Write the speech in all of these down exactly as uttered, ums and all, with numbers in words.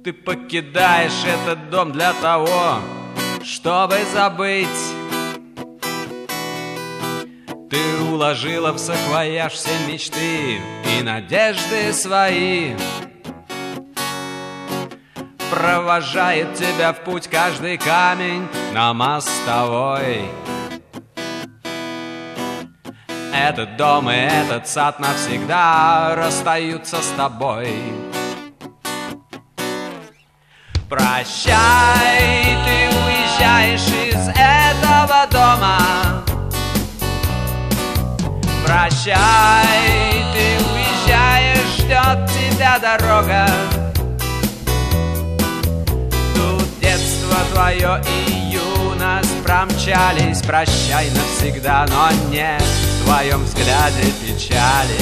Ты покидаешь этот дом для того, чтобы забыть. Ты уложила в саквояж все мечты и надежды свои. Провожает тебя в путь каждый камень на мостовой. Этот дом и этот сад навсегда расстаются с тобой. Прощай, ты уезжаешь из этого дома. Прощай, ты уезжаешь, ждет тебя дорога. Тут детство твое и юность промчались. Прощай навсегда, но нет в твоем взгляде печали.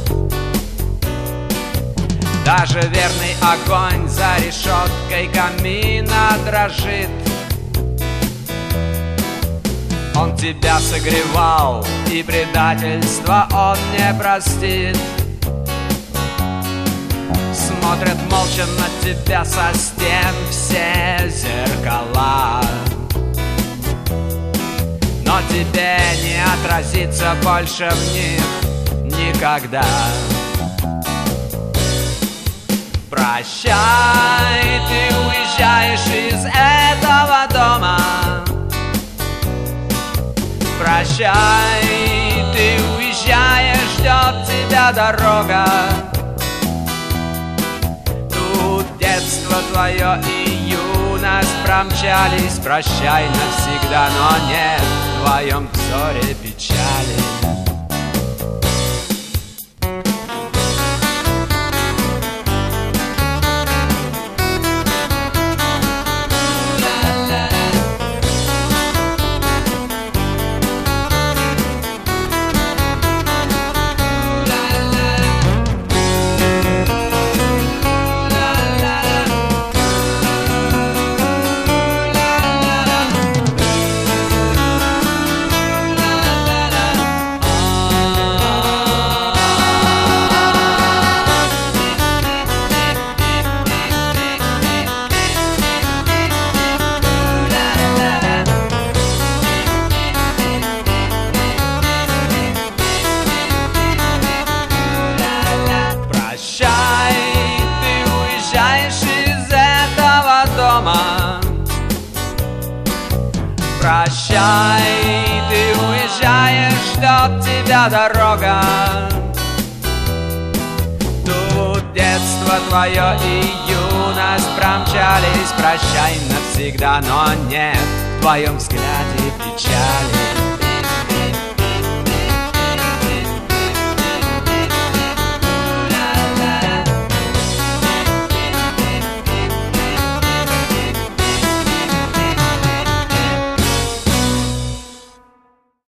Даже верный огонь за решеткой камина дрожит. Он тебя согревал, и предательство он не простит. Смотрят молча на тебя со стен все зеркала, но тебе не отразиться больше в них никогда. Прощай, ты уезжаешь из этого дома. Прощай, ты уезжаешь, ждет тебя дорога. Тут детство твое и юность промчались. Прощай навсегда, но нет в твоем взоре печали. Прощай, ты уезжаешь, ждет тебя дорога. Тут детство твое и юность промчались. Прощай навсегда, но нет в твоем взгляде печали.